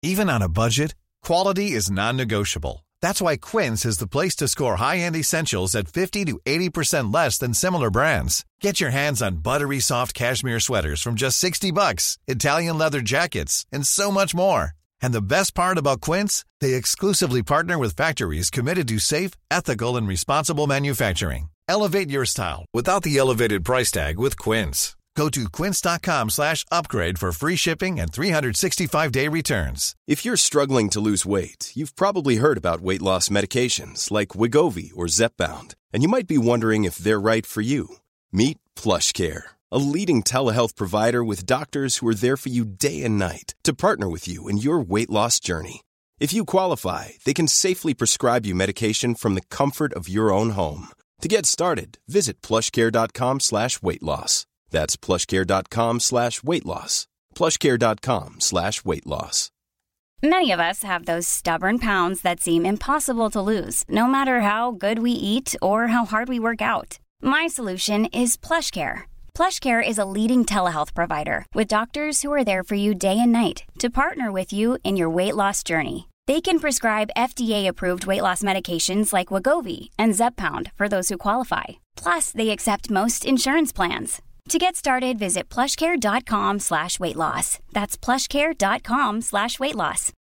Even on a budget, quality is non-negotiable. That's why Quince is the place to score high-end essentials at 50 to 80% less than similar brands. Get your hands on buttery soft cashmere sweaters from just $60, Italian leather jackets, and so much more. And the best part about Quince, they exclusively partner with factories committed to safe, ethical, and responsible manufacturing. Elevate your style without the elevated price tag with Quince. Go to quince.com/upgrade for free shipping and 365-day returns. If you're struggling to lose weight, you've probably heard about weight loss medications like Wegovy or Zepbound, and you might be wondering if they're right for you. Meet PlushCare, a leading telehealth provider with doctors who are there for you day and night to partner with you in your weight loss journey. If you qualify, they can safely prescribe you medication from the comfort of your own home. To get started, visit plushcare.com/weightloss. That's plushcare.com/weightloss. plushcare.com/weightloss. Many of us have those stubborn pounds that seem impossible to lose, no matter how good we eat or how hard we work out. My solution is PlushCare. PlushCare is a leading telehealth provider with doctors who are there for you day and night to partner with you in your weight loss journey. They can prescribe FDA-approved weight loss medications like Wegovy and Zepbound for those who qualify. Plus, they accept most insurance plans. To get started, visit plushcare.com/weightloss. That's plushcare.com/weightloss.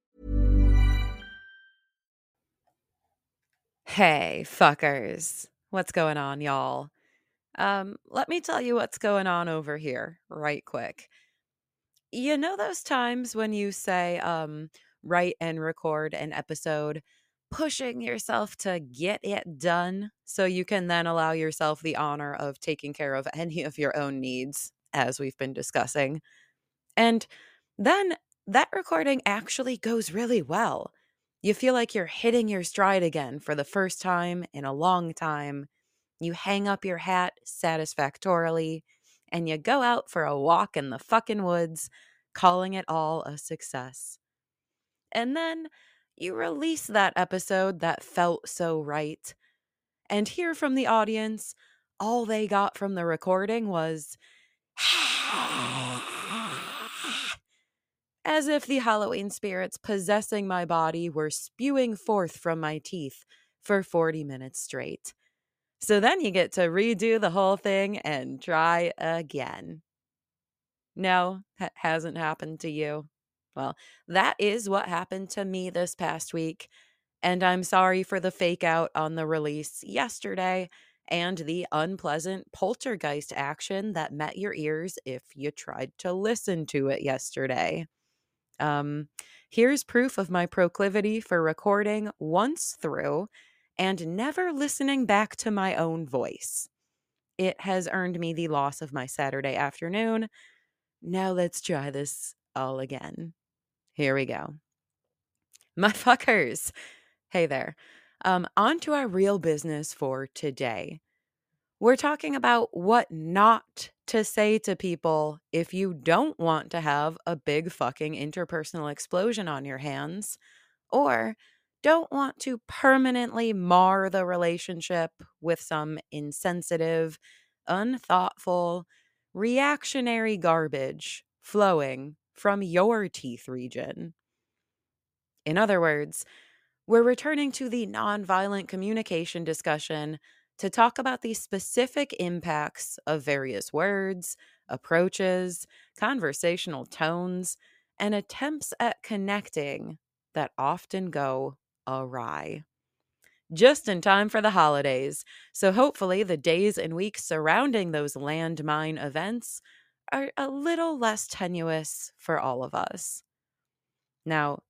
Hey, fuckers. What's going on, y'all? Let me tell you what's going on over here right quick. You know those times when you say, write and record an episode, pushing yourself to get it done so you can then allow yourself the honor of taking care of any of your own needs, as we've been discussing. And then that recording actually goes really well. You feel like you're hitting your stride again for the first time in a long time. You hang up your hat satisfactorily, and you go out for a walk in the fucking woods, calling it all a success. And then you release that episode that felt so right, and hear from the audience all they got from the recording was as if the Halloween spirits possessing my body were spewing forth from my teeth for 40 minutes straight. So then you get to redo the whole thing and try again. No, that hasn't happened to you. Well, that is what happened to me this past week, and I'm sorry for the fake out on the release yesterday and the unpleasant poltergeist action that met your ears if you tried to listen to it yesterday. Here's proof of my proclivity for recording once through and never listening back to my own voice. It has earned me the loss of my Saturday afternoon. Now let's try this all again. Here we go. My fuckers. Hey there. On to our real business for today. We're talking about what not to say to people if you don't want to have a big fucking interpersonal explosion on your hands, or don't want to permanently mar the relationship with some insensitive, unthoughtful, reactionary garbage flowing from your teeth region. In other words, we're returning to the nonviolent communication discussion to talk about the specific impacts of various words, approaches, conversational tones, and attempts at connecting that often go awry. Just in time for the holidays, so hopefully the days and weeks surrounding those landmine events are a little less tenuous for all of us. Now,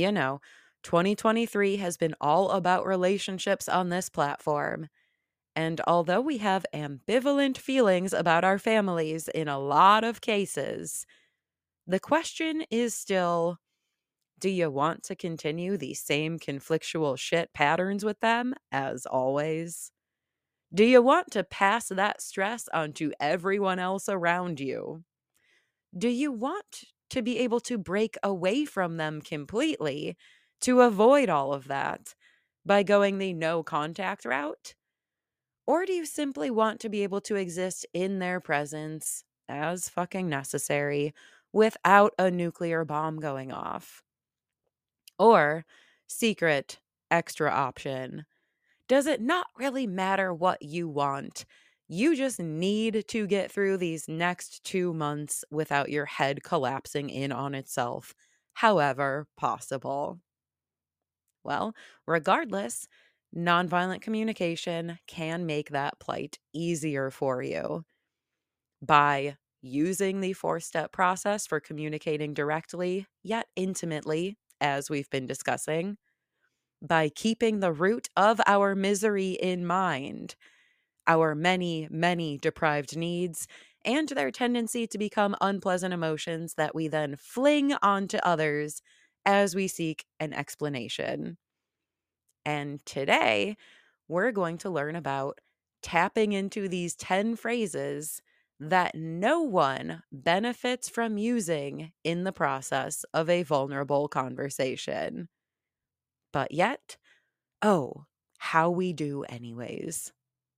2023 has been all about relationships on this platform. And although we have ambivalent feelings about our families in a lot of cases, the question is still, do you want to continue the same conflictual shit patterns with them as always? Do you want to pass that stress onto everyone else around you? Do you want to be able to break away from them completely to avoid all of that by going the no contact route? Or do you simply want to be able to exist in their presence as fucking necessary without a nuclear bomb going off? Or secret extra option. Does it not really matter what you want? You just need to get through these next 2 months without your head collapsing in on itself, however possible. Well, regardless, nonviolent communication can make that plight easier for you by using the 4-step process for communicating directly yet intimately, as we've been discussing, by keeping the root of our misery in mind, our many, many deprived needs, and their tendency to become unpleasant emotions that we then fling onto others as we seek an explanation. And today, we're going to learn about tapping into these 10 phrases that no one benefits from using in the process of a vulnerable conversation. But yet, oh, how we do anyways.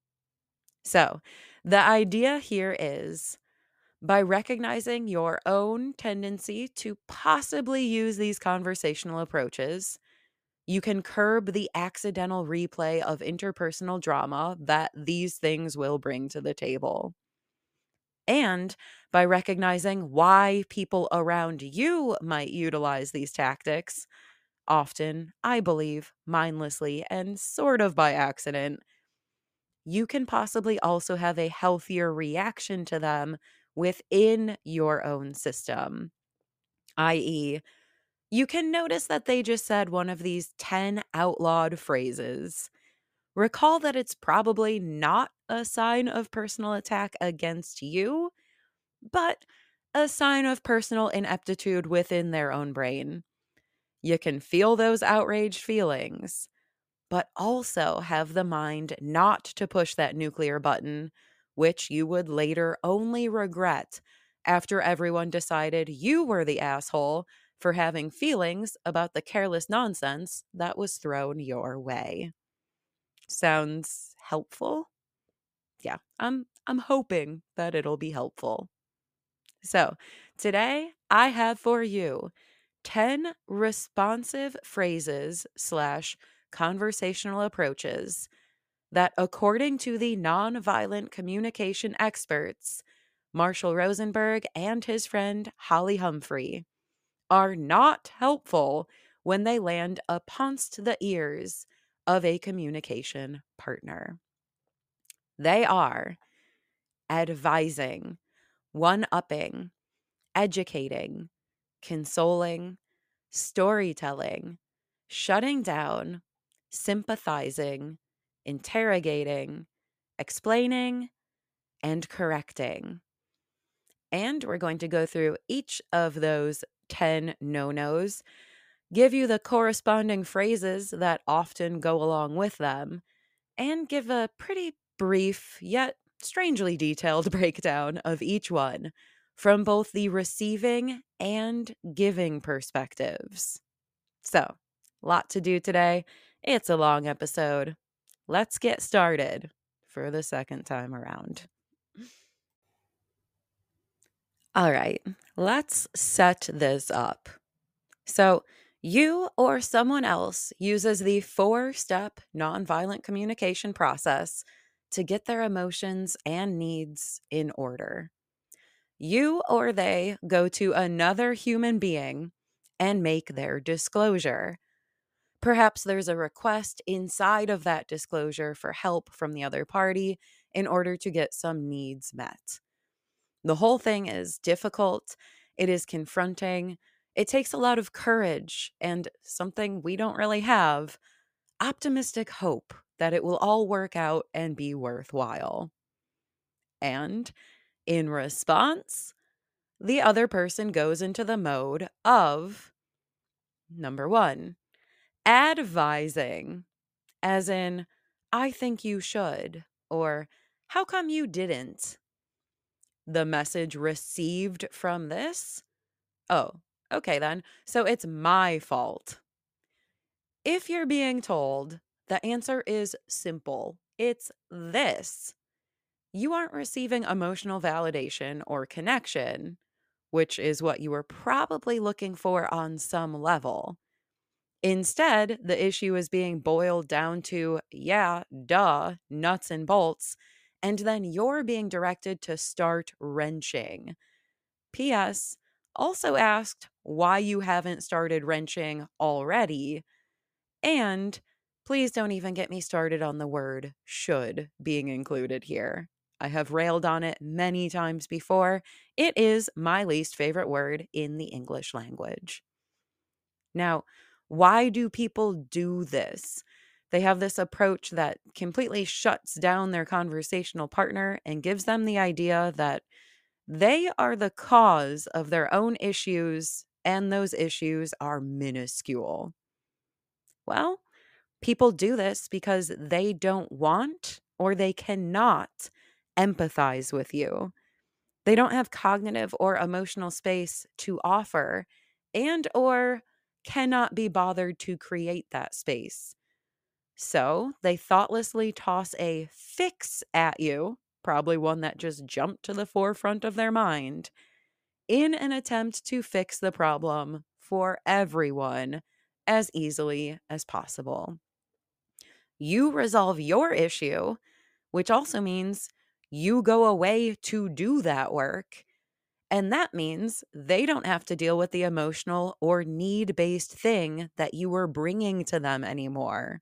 So, the idea here is by recognizing your own tendency to possibly use these conversational approaches, you can curb the accidental replay of interpersonal drama that these things will bring to the table. And by recognizing why people around you might utilize these tactics, often, I believe, mindlessly and sort of by accident, you can possibly also have a healthier reaction to them within your own system, i.e., you can notice that they just said one of these 10 outlawed phrases. Recall that it's probably not a sign of personal attack against you, but a sign of personal ineptitude within their own brain. You can feel those outraged feelings, but also have the mind not to push that nuclear button, which you would later only regret after everyone decided you were the asshole for having feelings about the careless nonsense that was thrown your way. Sounds helpful? Yeah, I'm hoping that it'll be helpful. So, today I have for you 10 responsive phrases / conversational approaches that, according to the nonviolent communication experts, Marshall Rosenberg and his friend Holly Humphrey, are not helpful when they land uponst the ears of a communication partner. They are advising, one-upping, educating, consoling, storytelling, shutting down, sympathizing, interrogating, explaining, and correcting. And we're going to go through each of those 10 no-nos, give you the corresponding phrases that often go along with them, and give a pretty brief yet strangely detailed breakdown of each one from both the receiving and giving perspectives. So, a lot to do today. It's a long episode. Let's get started for the second time around. All right, let's set this up. So, you or someone else uses the 4-step nonviolent communication process to get their emotions and needs in order. You or they go to another human being and make their disclosure. Perhaps there's a request inside of that disclosure for help from the other party in order to get some needs met. The whole thing is difficult. It is confronting. It takes a lot of courage and something we don't really have, optimistic hope that it will all work out and be worthwhile. And in response, the other person goes into the mode of, number 1, advising, as in, I think you should, or how come you didn't? The message received from this? Oh, okay then. So it's my fault. If you're being told, the answer is simple. It's this. You aren't receiving emotional validation or connection, which is what you were probably looking for on some level. Instead, the issue is being boiled down to, yeah, duh, nuts and bolts, and then you're being directed to start wrenching. P.S. Also asked why you haven't started wrenching already. And please don't even get me started on the word should being included here. I have railed on it many times before. It is my least favorite word in the English language. Now, why do people do this? They have this approach that completely shuts down their conversational partner and gives them the idea that they are the cause of their own issues and those issues are minuscule. Well, people do this because they don't want or they cannot empathize with you. They don't have cognitive or emotional space to offer and or cannot be bothered to create that space. So they thoughtlessly toss a fix at you, probably one that just jumped to the forefront of their mind, in an attempt to fix the problem for everyone as easily as possible. You resolve your issue, which also means you go away to do that work. And that means they don't have to deal with the emotional or need-based thing that you were bringing to them anymore,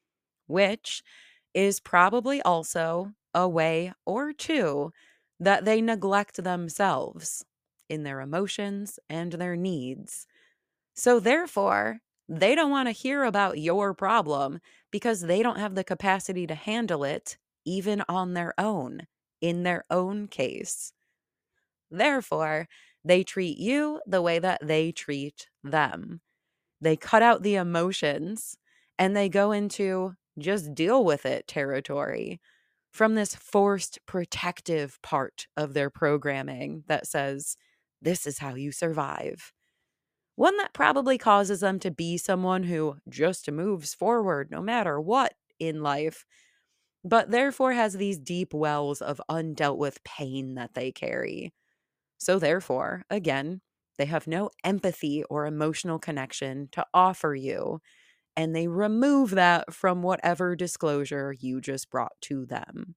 which is probably also a way or two that they neglect themselves in their emotions and their needs. So therefore, they don't want to hear about your problem because they don't have the capacity to handle it even on their own, in their own case. Therefore, they treat you the way that they treat them. They cut out the emotions and they go into just deal with it territory from this forced protective part of their programming that says, this is how you survive. One that probably causes them to be someone who just moves forward no matter what in life, but therefore has these deep wells of undealt with pain that they carry. So therefore, again, they have no empathy or emotional connection to offer you, and they remove that from whatever disclosure you just brought to them.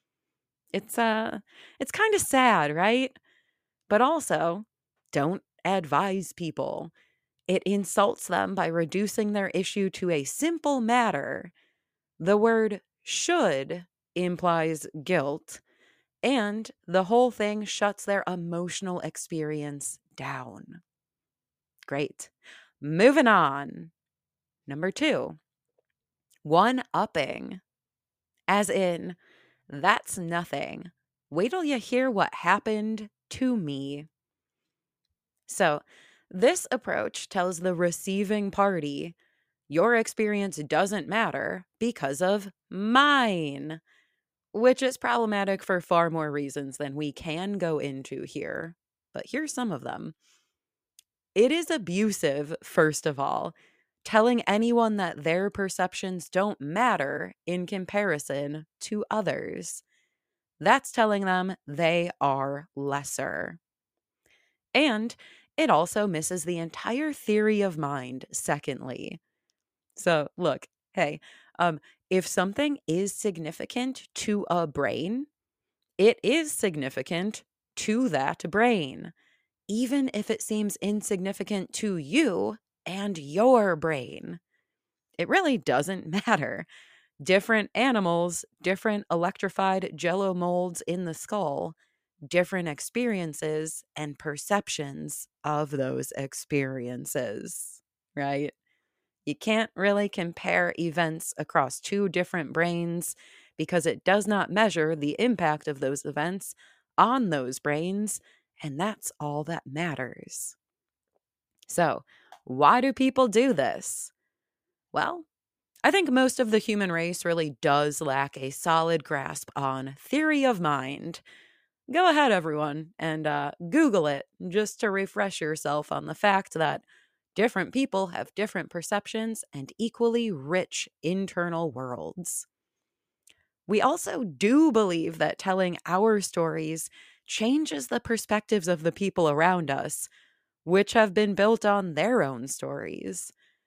It's kind of sad, right? But also, don't advise people. It insults them by reducing their issue to a simple matter. The word should implies guilt, and the whole thing shuts their emotional experience down. Great. Moving on. Number 2, one-upping. As in, that's nothing. Wait till you hear what happened to me. So, this approach tells the receiving party, your experience doesn't matter because of mine, which is problematic for far more reasons than we can go into here. But here's some of them. It is abusive, first of all, telling anyone that their perceptions don't matter in comparison to others. That's telling them they are lesser. And it also misses the entire theory of mind, secondly. So, look, hey, if something is significant to a brain, it is significant to that brain, even if it seems insignificant to you and your brain. It really doesn't matter. Different animals, different electrified jello molds in the skull, different experiences and perceptions of those experiences, right? You can't really compare events across two different brains because it does not measure the impact of those events on those brains, and that's all that matters. So, why do people do this? Well, I think most of the human race really does lack a solid grasp on theory of mind. Go ahead, everyone, and Google it just to refresh yourself on the fact that different people have different perceptions and equally rich internal worlds. We also do believe that telling our stories changes the perspectives of the people around us, which have been built on their own stories.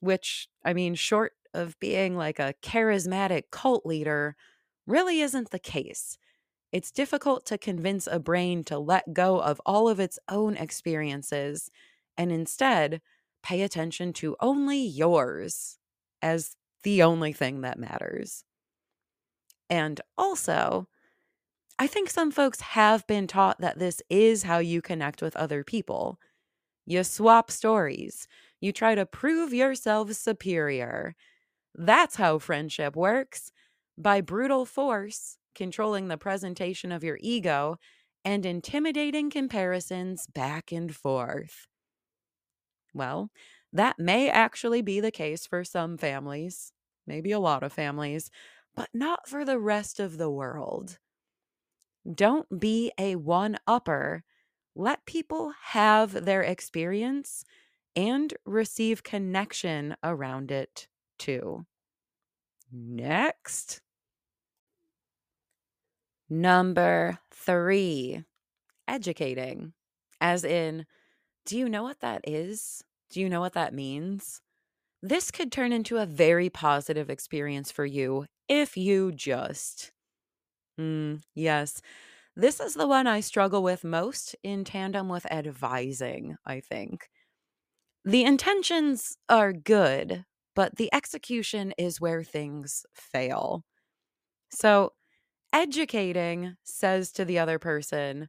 which, I mean, short of being like a charismatic cult leader, really isn't the case. It's difficult to convince a brain to let go of all of its own experiences and instead pay attention to only yours as the only thing that matters. And also, I think some folks have been taught that this is how you connect with other people. You swap stories. You try to prove yourself superior. That's how friendship works, by brutal force, controlling the presentation of your ego and intimidating comparisons back and forth. Well, that may actually be the case for some families, maybe a lot of families, but not for the rest of the world. Don't be a one-upper. Let people have their experience and receive connection around it too. Next. Number 3, educating. As in, do you know what that is? Do you know what that means? This could turn into a very positive experience for you if you just. Yes, this is the one I struggle with most in tandem with advising, I think. The intentions are good, but the execution is where things fail. So, educating says to the other person,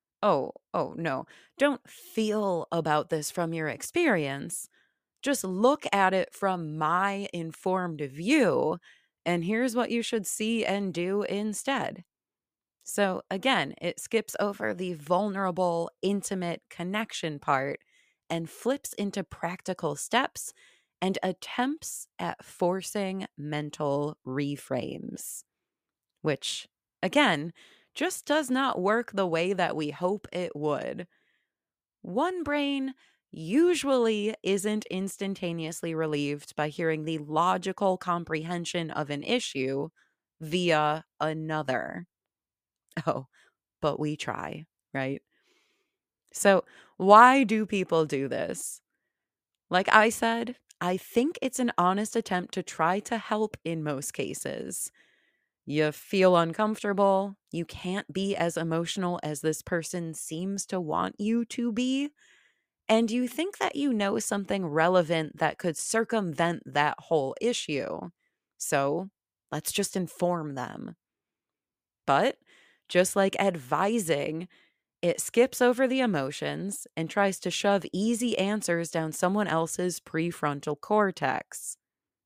oh, no, don't feel about this from your experience. Just look at it from my informed view, and here's what you should see and do instead. So again, it skips over the vulnerable, intimate connection part and flips into practical steps and attempts at forcing mental reframes, which, again, just does not work the way that we hope it would. One brain usually isn't instantaneously relieved by hearing the logical comprehension of an issue via another. Oh, but we try, right? So, why do people do this? Like I said, I think it's an honest attempt to try to help in most cases. You feel uncomfortable. You can't be as emotional as this person seems to want you to be. And you think that you know something relevant that could circumvent that whole issue. So let's just inform them. But just like advising, it skips over the emotions and tries to shove easy answers down someone else's prefrontal cortex.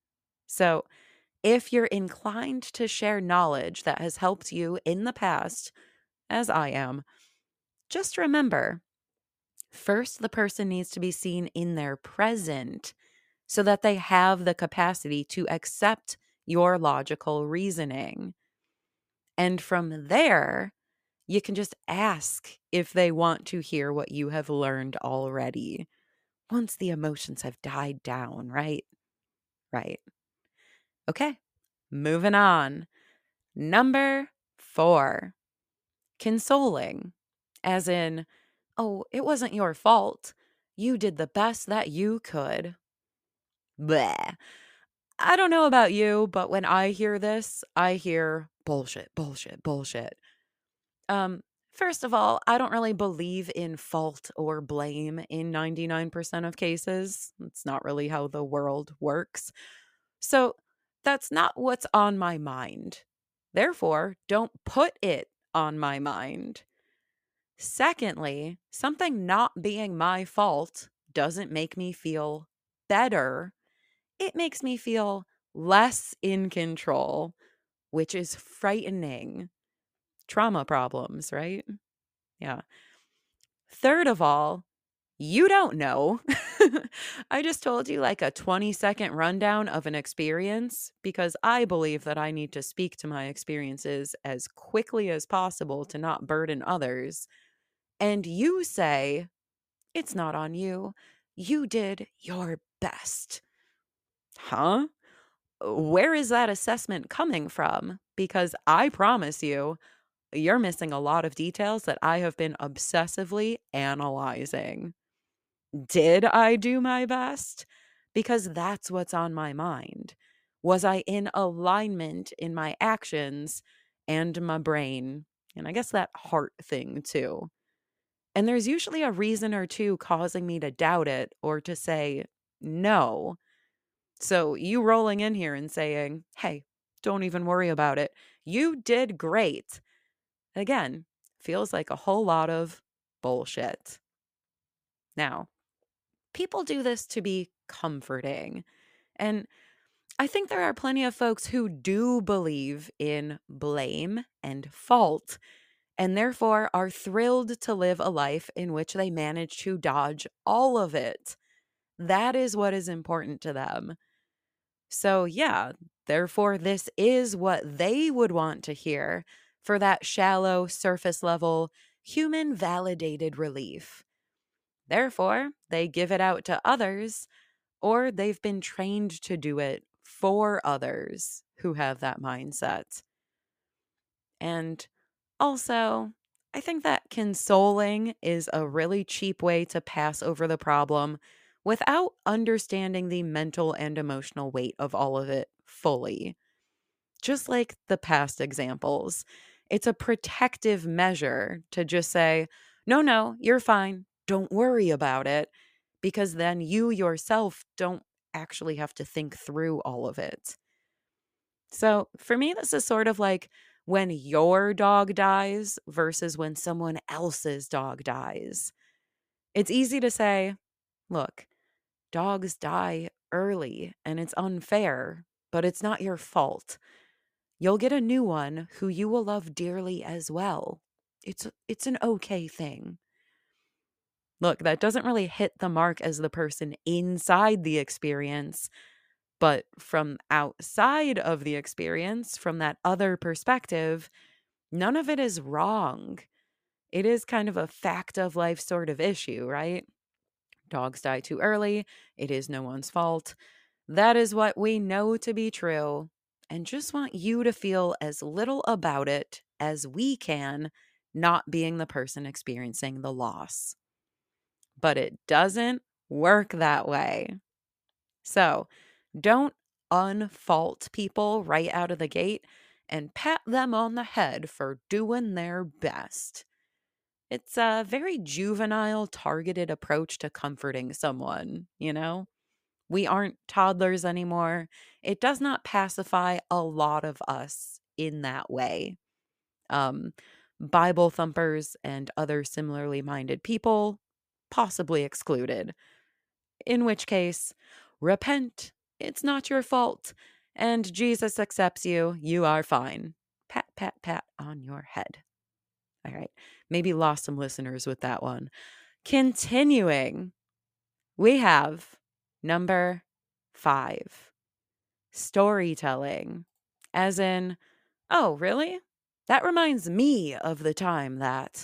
So, if you're inclined to share knowledge that has helped you in the past, as I am, just remember, first the person needs to be seen in their present so that they have the capacity to accept your logical reasoning. And from there, you can just ask if they want to hear what you have learned already, once the emotions have died down, right? Right. Okay, moving on. Number 4, consoling. As in, oh, it wasn't your fault. You did the best that you could. Bleh. I don't know about you, but when I hear this, I hear bullshit, bullshit, bullshit. First of all, I don't really believe in fault or blame in 99% of cases. It's not really how the world works. So that's not what's on my mind. Therefore, don't put it on my mind. Secondly, something not being my fault doesn't make me feel better. It makes me feel less in control, which is frightening. Trauma problems, right? Yeah. Third of all, you don't know. I just told you like a 20-second rundown of an experience because I believe that I need to speak to my experiences as quickly as possible to not burden others. And you say, it's not on you. You did your best. Huh? Where is that assessment coming from? Because I promise you, you're missing a lot of details that I have been obsessively analyzing. Did I do my best? because that's what's on my mind. Was I in alignment in my actions and my brain? And I guess that heart thing too. And there's usually a reason or two causing me to doubt it or to say no. So you rolling in here and saying, hey, don't even worry about it. You did great. Again, feels like a whole lot of bullshit. Now, people do this to be comforting. And I think there are plenty of folks who do believe in blame and fault, and therefore are thrilled to live a life in which they manage to dodge all of it. That is what is important to them. So, yeah, therefore, this is what they would want to hear for that shallow, surface level, human validated relief. Therefore, they give it out to others, or they've been trained to do it for others who have that mindset. And also, I think that consoling is a really cheap way to pass over the problem without understanding the mental and emotional weight of all of it fully. Just like the past examples, it's a protective measure to just say, no, you're fine. Don't worry about it. Because then you yourself don't actually have to think through all of it. So for me, this is sort of like when your dog dies versus when someone else's dog dies. It's easy to say, look, dogs die early and it's unfair, but it's not your fault. You'll get a new one who you will love dearly as well. It's an okay thing. Look, that doesn't really hit the mark as the person inside the experience, but from outside of the experience, from that other perspective, none of it is wrong. It is kind of a fact of life sort of issue, right? Dogs die too early. It is no one's fault. That is what we know to be true, and just want you to feel as little about it as we can, not being the person experiencing the loss. But it doesn't work that way. So don't unfault people right out of the gate and pat them on the head for doing their best. It's a very juvenile, targeted approach to comforting someone, you know? We aren't toddlers anymore. It does not pacify a lot of us in that way. Bible thumpers and other similarly minded people, possibly excluded. In which case, repent. It's not your fault. And Jesus accepts you. You are fine. Pat, pat, pat on your head. All right. Maybe lost some listeners with that one. Continuing, we have number 5, storytelling. As in, oh, really? That reminds me of the time that.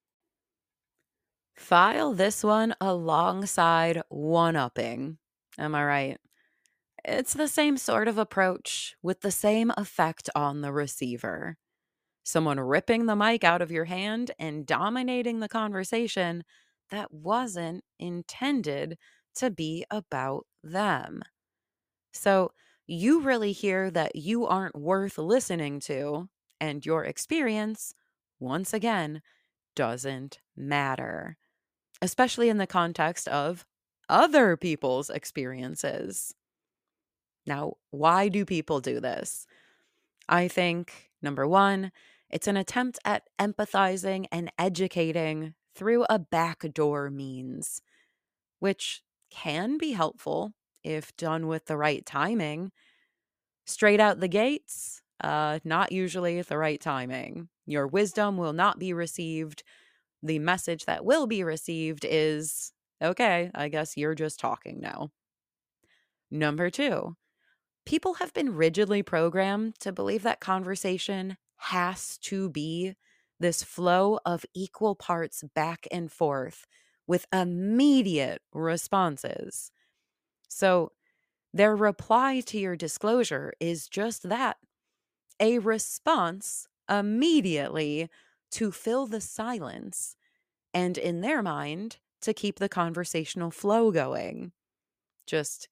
File this one alongside one-upping. Am I right? It's the same sort of approach with the same effect on the receiver. Someone ripping the mic out of your hand and dominating the conversation that wasn't intended to be about them. So you really hear that you aren't worth listening to, and your experience, once again, doesn't matter, especially in the context of other people's experiences. Now, why do people do this? I think, number 1, it's an attempt at empathizing and educating through a backdoor means, which can be helpful if done with the right timing. Straight out the gates, not usually the right timing. Your wisdom will not be received. The message that will be received is, okay, I guess you're just talking now. Number 2, people have been rigidly programmed to believe that conversation has to be this flow of equal parts back and forth with immediate responses. So their reply to your disclosure is just that, a response immediately to fill the silence, and in their mind, to keep the conversational flow going. Just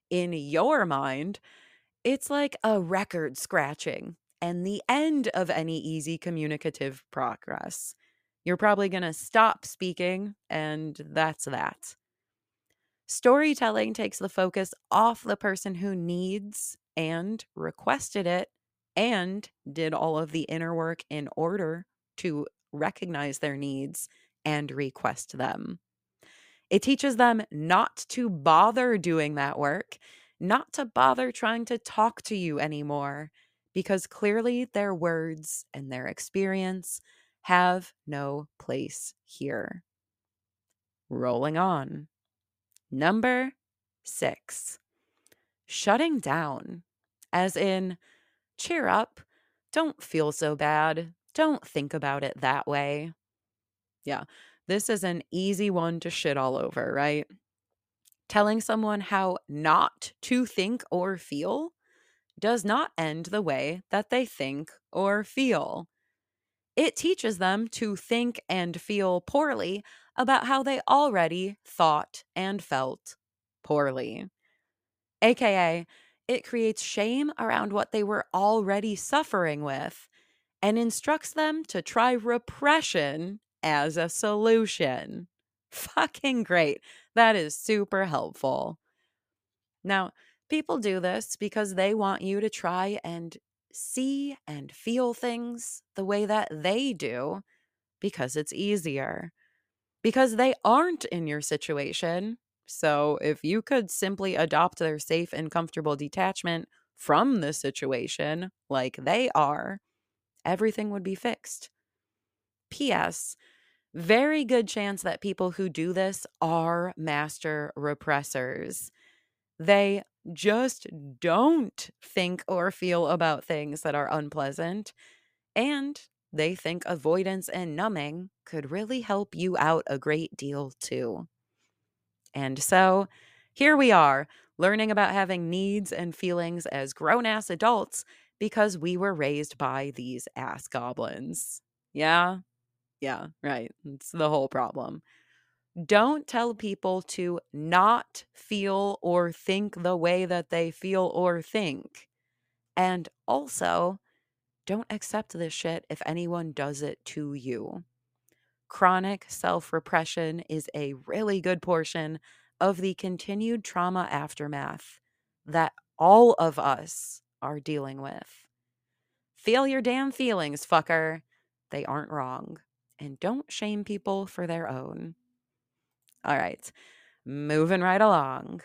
In your mind, it's like a record scratching and the end of any easy communicative progress. You're probably going to stop speaking, and that's that. Storytelling takes the focus off the person who needs and requested it and did all of the inner work in order to recognize their needs and request them. It teaches them not to bother doing that work, not to bother trying to talk to you anymore, because clearly their words and their experience have no place here. Rolling on. Number 6, shutting down, as in, cheer up, don't feel so bad, don't think about it that way. Yeah, this is an easy one to shit all over, right? Telling someone how not to think or feel does not end the way that they think or feel. It teaches them to think and feel poorly about how they already thought and felt poorly. AKA, it creates shame around what they were already suffering with and instructs them to try repression as a solution. Fucking great. That is super helpful. Now, people do this because they want you to try and see and feel things the way that they do because it's easier. Because they aren't in your situation. So if you could simply adopt their safe and comfortable detachment from the situation like they are, everything would be fixed. P.S. Very good chance that people who do this are master repressors. They just don't think or feel about things that are unpleasant, and they think avoidance and numbing could really help you out a great deal too. And so here we are, learning about having needs and feelings as grown-ass adults because we were raised by these ass goblins. Yeah, right. It's the whole problem. Don't tell people to not feel or think the way that they feel or think. And also, don't accept this shit if anyone does it to you. Chronic self-repression is a really good portion of the continued trauma aftermath that all of us are dealing with. Feel your damn feelings, fucker. They aren't wrong. And don't shame people for their own. All right, moving right along.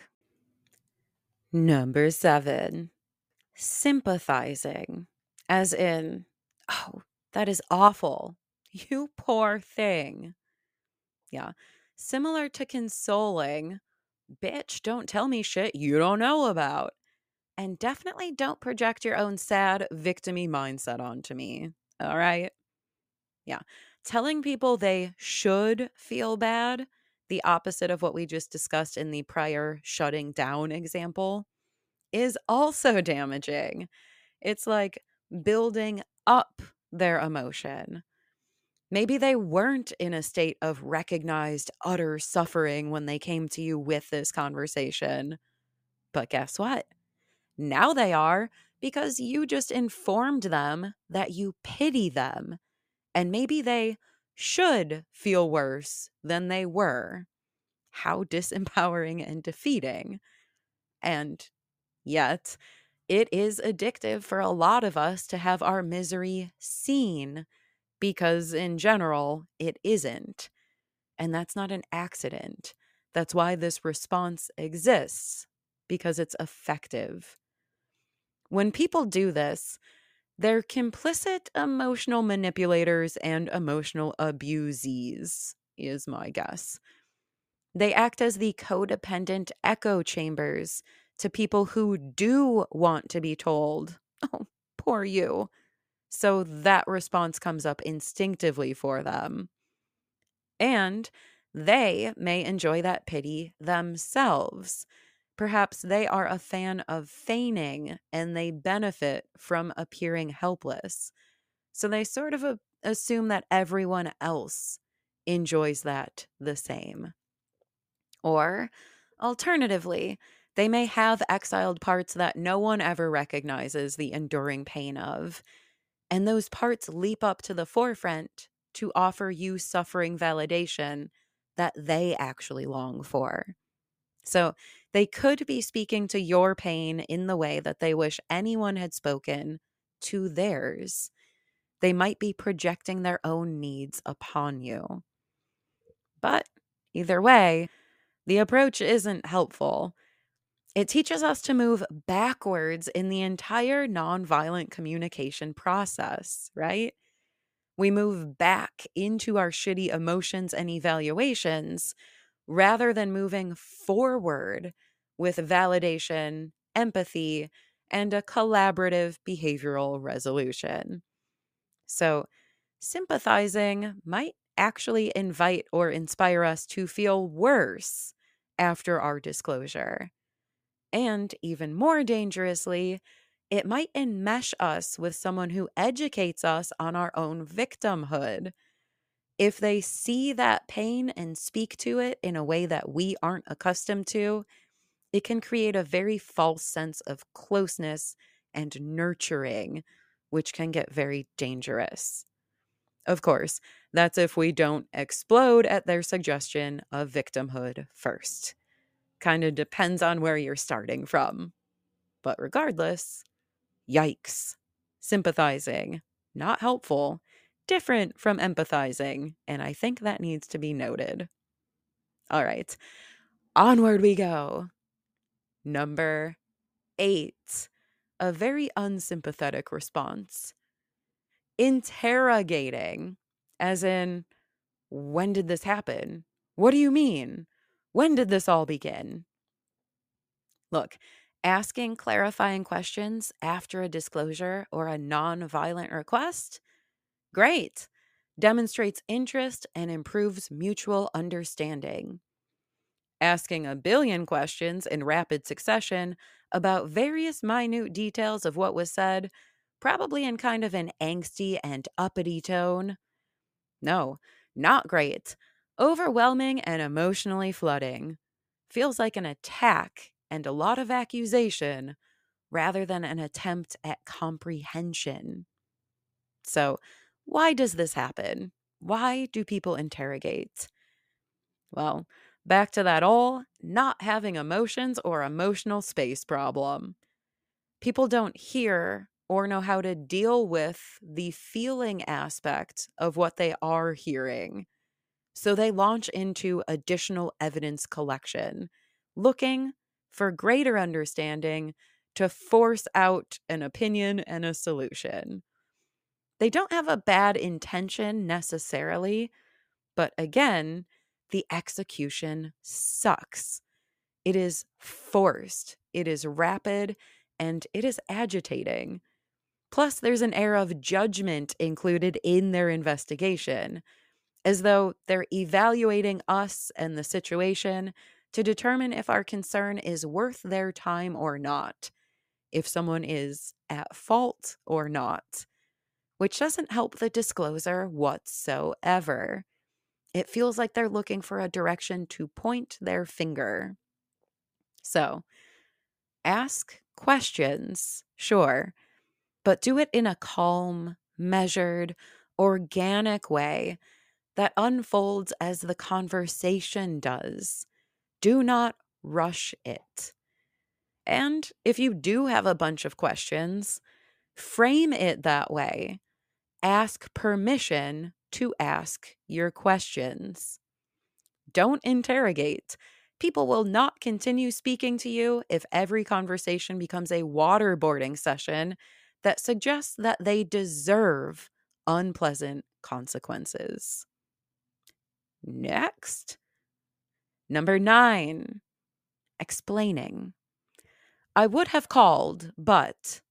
Number 7, sympathizing. As in, oh, that is awful. You poor thing. Yeah. Similar to consoling, bitch, don't tell me shit you don't know about. And definitely don't project your own sad, victim-y mindset onto me. All right? Yeah. Telling people they should feel bad, the opposite of what we just discussed in the prior shutting down example, is also damaging. It's like building up their emotion. Maybe they weren't in a state of recognized utter suffering when they came to you with this conversation. But guess what? Now they are, because you just informed them that you pity them. And maybe they should feel worse than they were. How disempowering and defeating. And yet, it is addictive for a lot of us to have our misery seen, because in general, it isn't. And that's not an accident. That's why this response exists, because it's effective. When people do this, they're complicit emotional manipulators and emotional abusees, is my guess. They act as the codependent echo chambers to people who do want to be told, oh, poor you. So that response comes up instinctively for them. And they may enjoy that pity themselves. Perhaps they are a fan of feigning and they benefit from appearing helpless. So they sort of assume that everyone else enjoys that the same. Or, alternatively, They may have exiled parts that no one ever recognizes the enduring pain of, and those parts leap up to the forefront to offer you suffering validation that they actually long for. So they could be speaking to your pain in the way that they wish anyone had spoken to theirs. They might be projecting their own needs upon you. But either way, the approach isn't helpful. It teaches us to move backwards in the entire nonviolent communication process, right? We move back into our shitty emotions and evaluations rather than moving forward with validation, empathy, and a collaborative behavioral resolution. So, sympathizing might actually invite or inspire us to feel worse after our disclosure. And even more dangerously, it might enmesh us with someone who educates us on our own victimhood. If they see that pain and speak to it in a way that we aren't accustomed to, it can create a very false sense of closeness and nurturing, which can get very dangerous. Of course, that's if we don't explode at their suggestion of victimhood first. Kind of depends on where you're starting from. But regardless, yikes. Sympathizing, not helpful, different from empathizing, and I think that needs to be noted. All right, onward we go. Number 8, a very unsympathetic response. Interrogating, as in, when did this happen? What do you mean? When did this all begin? Look, asking clarifying questions after a disclosure or a non-violent request? Great. Demonstrates interest and improves mutual understanding. Asking a billion questions in rapid succession about various minute details of what was said, probably in kind of an angsty and uppity tone. No, not great. Overwhelming and emotionally flooding. Feels like an attack and a lot of accusation rather than an attempt at comprehension. So, why does this happen? Why do people interrogate? Well, back to that all not having emotions or emotional space problem. People don't hear or know how to deal with the feeling aspect of what they are hearing. So they launch into additional evidence collection, looking for greater understanding to force out an opinion and a solution. They don't have a bad intention necessarily, but again, the execution sucks. It is forced, it is rapid, and it is agitating. Plus, there's an air of judgment included in their investigation, as though they're evaluating us and the situation to determine if our concern is worth their time or not, if someone is at fault or not, which doesn't help the discloser whatsoever. It feels like they're looking for a direction to point their finger. So, ask questions, sure, but do it in a calm, measured, organic way that unfolds as the conversation does. Do not rush it. And if you do have a bunch of questions, frame it that way. Ask permission to ask your questions. Don't interrogate. People will not continue speaking to you if every conversation becomes a waterboarding session that suggests that they deserve unpleasant consequences. Next. Number 9, explaining. I would have called, but...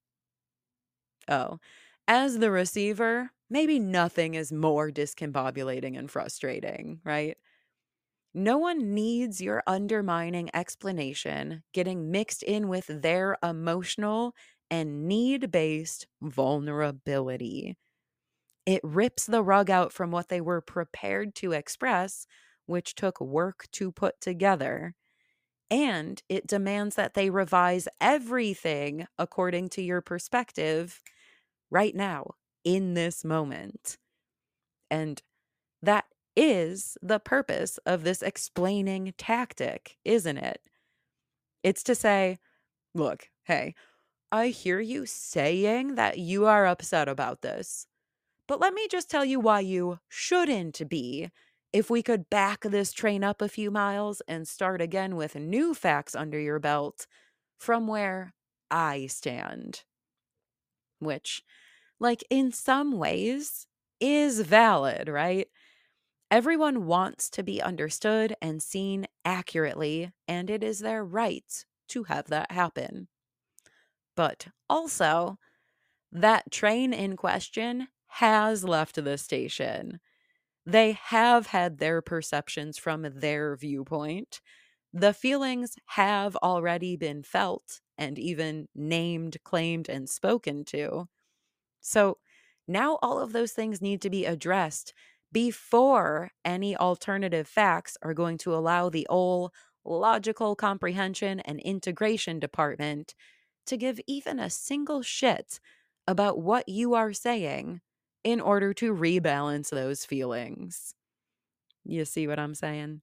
as the receiver, maybe nothing is more discombobulating and frustrating, right? No one needs your undermining explanation getting mixed in with their emotional and need-based vulnerability. It rips the rug out from what they were prepared to express, which took work to put together. And it demands that they revise everything according to your perspective right now, in this moment. And that is the purpose of this explaining tactic, isn't it? It's to say, look, hey, I hear you saying that you are upset about this, but let me just tell you why you shouldn't be. If we could back this train up a few miles and start again with new facts under your belt from where I stand, which, like, in some ways is valid, right? Everyone wants to be understood and seen accurately, and it is their right to have that happen. But also, that train in question has left the station. They have had their perceptions from their viewpoint. The feelings have already been felt and even named, claimed, and spoken to. So now all of those things need to be addressed before any alternative facts are going to allow the old logical comprehension and integration department to give even a single shit about what you are saying in order to rebalance those feelings. You see what I'm saying?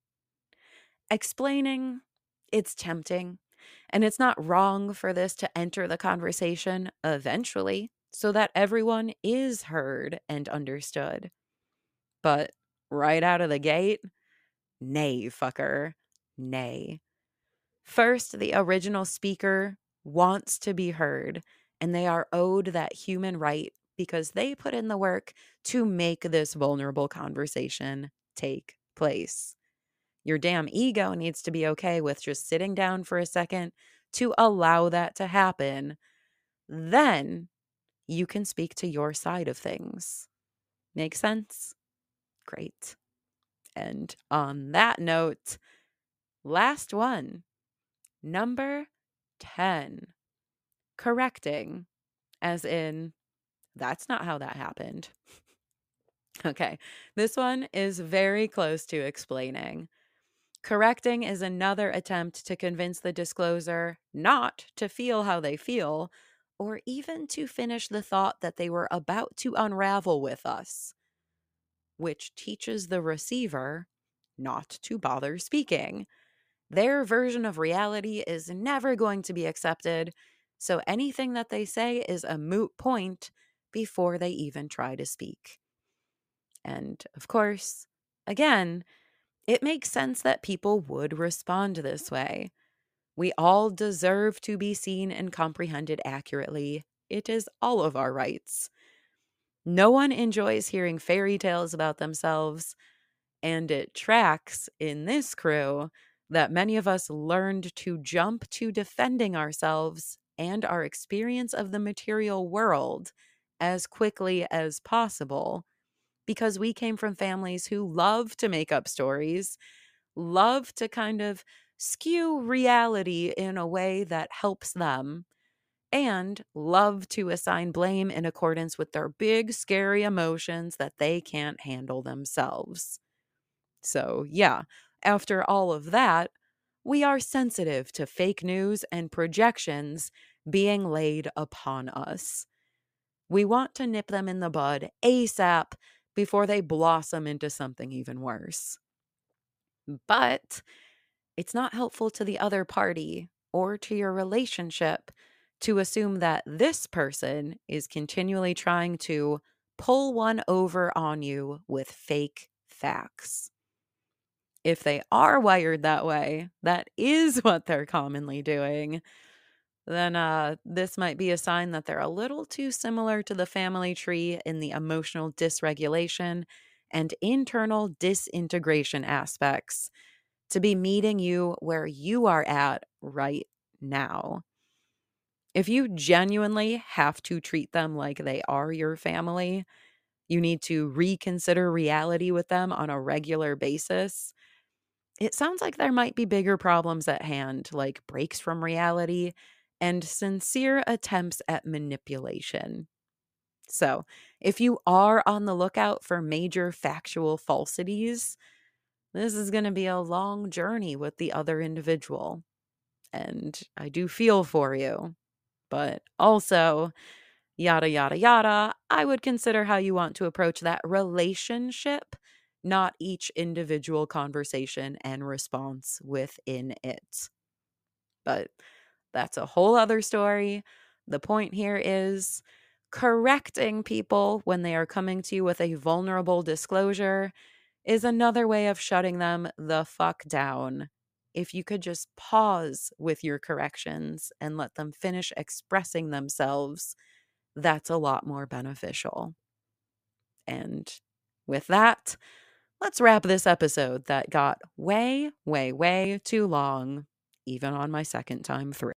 Explaining, it's tempting, and it's not wrong for this to enter the conversation eventually so that everyone is heard and understood. But right out of the gate, nay, fucker, nay. First, the original speaker wants to be heard, and they are owed that human right because they put in the work to make this vulnerable conversation take place. Your damn ego needs to be okay with just sitting down for a second to allow that to happen. Then you can speak to your side of things. Make sense? Great. And on that note, last one, number 10, correcting, as in, that's not how that happened. Okay, this one is very close to explaining. Correcting is another attempt to convince the discloser not to feel how they feel, or even to finish the thought that they were about to unravel with us, which teaches the receiver not to bother speaking. Their version of reality is never going to be accepted, so anything that they say is a moot point before they even try to speak. And of course, again, it makes sense that people would respond this way. We all deserve to be seen and comprehended accurately. It is all of our rights. No one enjoys hearing fairy tales about themselves, and it tracks in this crew that many of us learned to jump to defending ourselves and our experience of the material world as quickly as possible because we came from families who love to make up stories, love to kind of skew reality in a way that helps them, and love to assign blame in accordance with their big, scary emotions that they can't handle themselves. So, yeah, after all of that, we are sensitive to fake news and projections being laid upon us. We want to nip them in the bud ASAP before they blossom into something even worse. But it's not helpful to the other party or to your relationship to assume that this person is continually trying to pull one over on you with fake facts. If they are wired that way, that is what they're commonly doing, then this might be a sign that they're a little too similar to the family tree in the emotional dysregulation and internal disintegration aspects to be meeting you where you are at right now. If you genuinely have to treat them like they are your family, you need to reconsider reality with them on a regular basis. It sounds like there might be bigger problems at hand, like breaks from reality and sincere attempts at manipulation. So, if you are on the lookout for major factual falsities, this is going to be a long journey with the other individual. and I do feel for you. But also, yada, yada, yada, I would consider how you want to approach that relationship, not each individual conversation and response within it. But that's a whole other story. The point here is correcting people when they are coming to you with a vulnerable disclosure is another way of shutting them the fuck down. If you could just pause with your corrections and let them finish expressing themselves, that's a lot more beneficial. And with that, let's wrap this episode that got way, way, way too long, even on my second time through.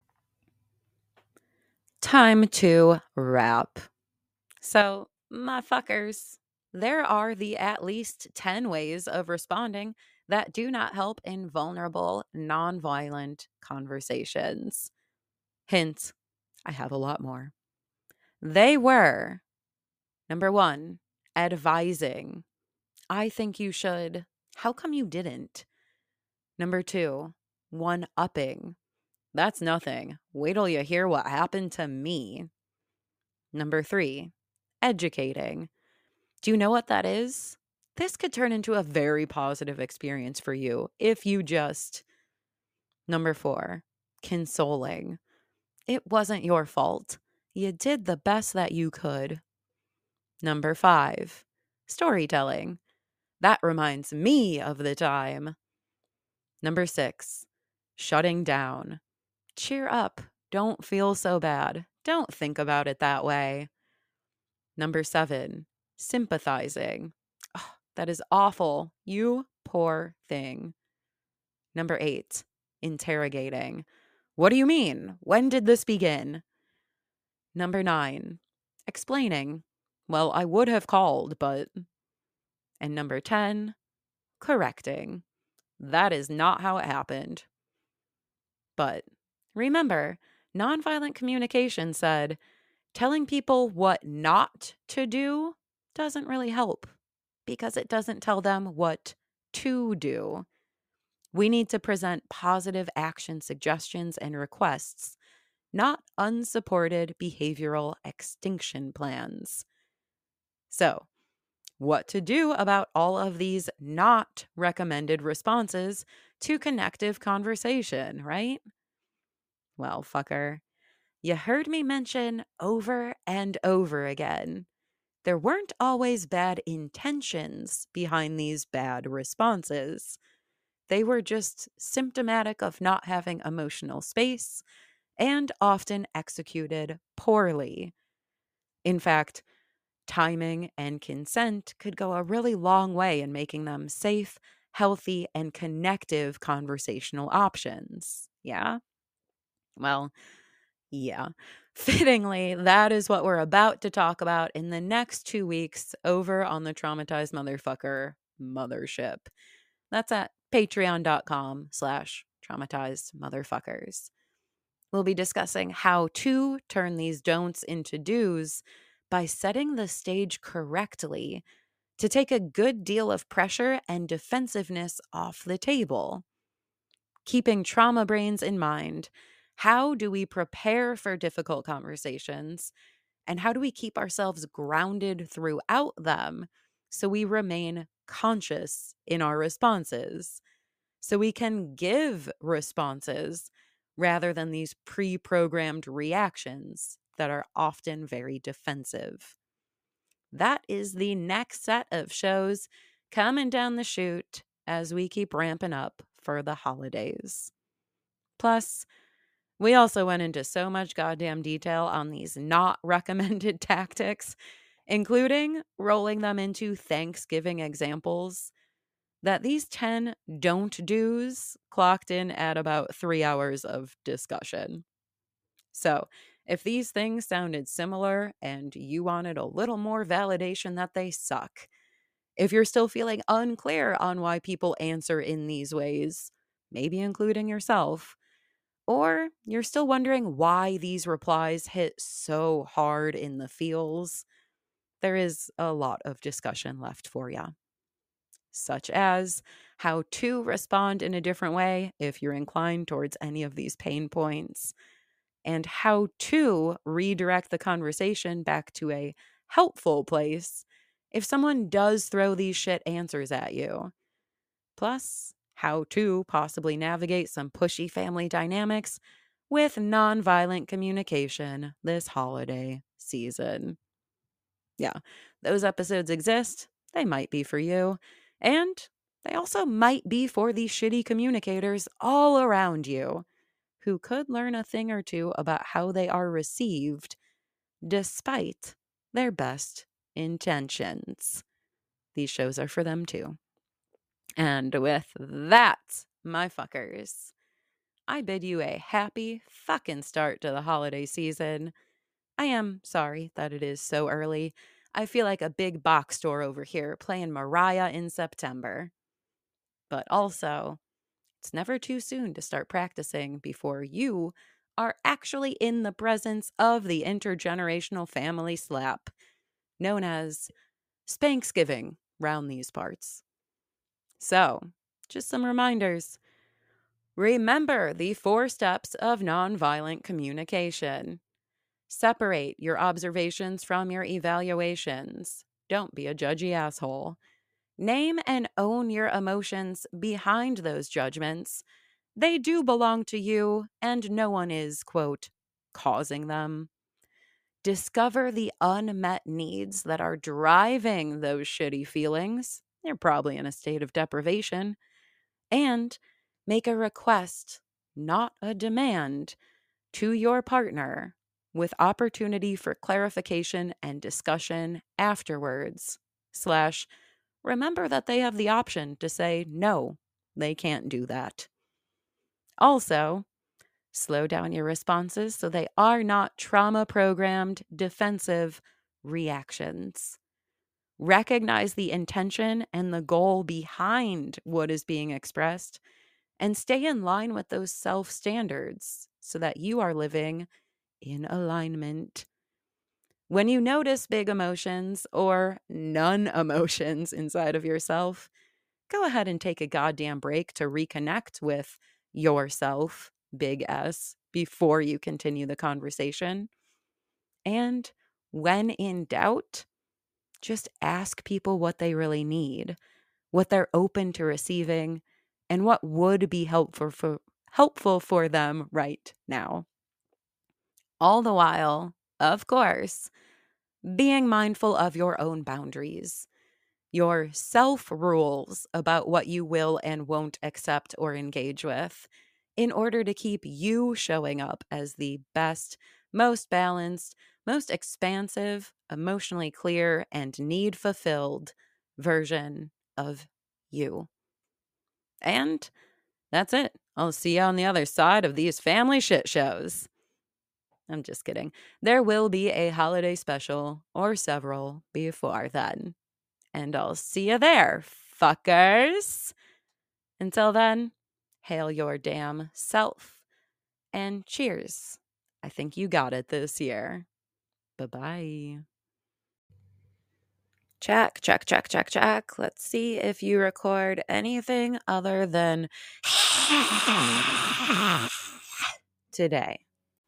Time to wrap. So, my fuckers, there are the at least 10 ways of responding that do not help in vulnerable, nonviolent conversations. Hint, I have a lot more. They were: number 1, advising. I think you should. How come you didn't? Number 2, one-upping. That's nothing. Wait till you hear what happened to me. Number 3, educating. Do you know what that is? This could turn into a very positive experience for you if you just. Number 4, consoling. It wasn't your fault. You did the best that you could. Number 5, storytelling. That reminds me of the time. Number 6, shutting down. Cheer up. Don't feel so bad. Don't think about it that way. Number 7, sympathizing. Oh, that is awful. You poor thing. Number 8, interrogating. What do you mean? When did this begin? Number 9, explaining. Well, I would have called, but. And number 10, correcting. That is not how it happened. But remember, nonviolent communication said telling people what not to do doesn't really help because it doesn't tell them what to do. We need to present positive action suggestions and requests, not unsupported behavioral extinction plans. So, what to do about all of these not recommended responses to connective conversation, right? Well, fucker, you heard me mention over and over again, there weren't always bad intentions behind these bad responses. They were just symptomatic of not having emotional space and often executed poorly. In fact, timing and consent could go a really long way in making them safe, healthy, and connective conversational options. Yeah? Well, yeah. Fittingly, that is what we're about to talk about in the next 2 weeks over on the Traumatized Motherfucker Mothership. That's at patreon.com/traumatized motherfuckers. We'll be discussing how to turn these don'ts into do's by setting the stage correctly to take a good deal of pressure and defensiveness off the table. Keeping trauma brains in mind, how do we prepare for difficult conversations, and how do we keep ourselves grounded throughout them so we remain conscious in our responses, so we can give responses rather than these pre-programmed reactions that are often very defensive. That is the next set of shows coming down the chute as we keep ramping up for the holidays. Plus, we also went into so much goddamn detail on these not recommended tactics, including rolling them into Thanksgiving examples, that these 10 don't do's clocked in at about 3 hours of discussion. So, if these things sounded similar and you wanted a little more validation that they suck, if you're still feeling unclear on why people answer in these ways, maybe including yourself, or you're still wondering why these replies hit so hard in the feels, there is a lot of discussion left for you. Such as how to respond in a different way if you're inclined towards any of these pain points, and how to redirect the conversation back to a helpful place if someone does throw these shit answers at you. Plus, how to possibly navigate some pushy family dynamics with nonviolent communication this holiday season. Yeah, those episodes exist. They might be for you. And they also might be for these shitty communicators all around you who could learn a thing or two about how they are received despite their best intentions. These shows are for them too. And with that, my fuckers, I bid you a happy fucking start to the holiday season. I am sorry that it is so early. I feel like a big box store over here playing Mariah in September. But also, it's never too soon to start practicing before you are actually in the presence of the intergenerational family slap, known as Spanksgiving round these parts. So, just some reminders. Remember the 4 steps of nonviolent communication. Separate your observations from your evaluations. Don't be a judgy asshole. Name and own your emotions behind those judgments. They do belong to you, and no one is, quote, causing them. Discover the unmet needs that are driving those shitty feelings. You're probably in a state of deprivation. And make a request, not a demand, to your partner with opportunity for clarification and discussion afterwards. / remember that they have the option to say, no, they can't do that. Also, slow down your responses so they are not trauma-programmed, defensive reactions. Recognize the intention and the goal behind what is being expressed, and stay in line with those self-standards so that you are living in alignment. When you notice big emotions or none emotions inside of yourself, go ahead and take a goddamn break to reconnect with yourself, big S, before you continue the conversation. And when in doubt, just ask people what they really need, what they're open to receiving, and what would be helpful for them right now. All the while, of course, being mindful of your own boundaries, your self-rules about what you will and won't accept or engage with, in order to keep you showing up as the best, most balanced, most expansive, emotionally clear, and need-fulfilled version of you. And that's it. I'll see you on the other side of these family shit shows. I'm just kidding. There will be a holiday special or several before then. And I'll see you there, fuckers. Until then, hail your damn self. And cheers. I think you got it this year. Bye-bye. Check. Let's see if you record anything other than today.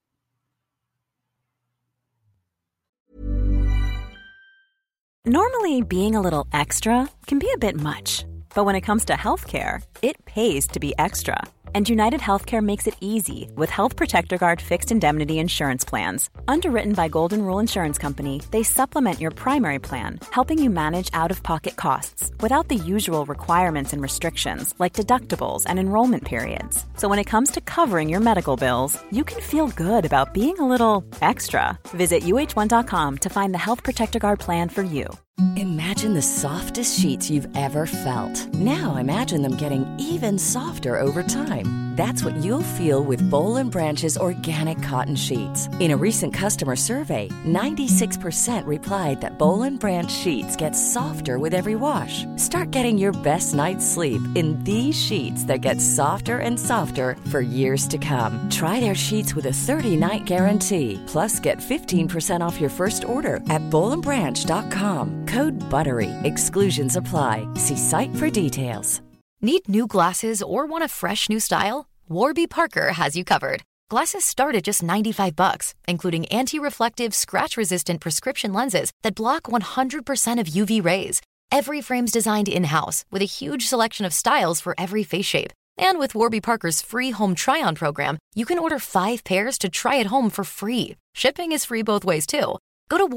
Normally, being a little extra can be a bit much. But when it comes to healthcare, it pays to be extra. And United Healthcare makes it easy with Health Protector Guard fixed indemnity insurance plans. Underwritten by Golden Rule Insurance Company, they supplement your primary plan, helping you manage out-of-pocket costs without the usual requirements and restrictions like deductibles and enrollment periods. So when it comes to covering your medical bills, you can feel good about being a little extra. Visit UH1.com to find the Health Protector Guard plan for you. Imagine the softest sheets you've ever felt. Now imagine them getting even softer over time. That's what you'll feel with Boll & Branch's organic cotton sheets. In a recent customer survey, 96% replied that Boll & Branch sheets get softer with every wash. Start getting your best night's sleep in these sheets that get softer and softer for years to come. Try their sheets with a 30-night guarantee. Plus, get 15% off your first order at bollandbranch.com. Code BUTTERY. Exclusions apply. See site for details. Need new glasses or want a fresh new style? Warby Parker has you covered. Glasses start at just $95, including anti-reflective, scratch-resistant prescription lenses that block 100% of UV rays. Every frame's designed in-house with a huge selection of styles for every face shape. And with Warby Parker's free home try-on program, you can order 5 pairs to try at home for free. Shipping is free both ways, too. Go to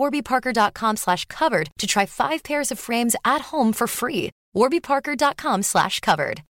warbyparker.com/covered to try 5 pairs of frames at home for free. warbyparker.com/covered.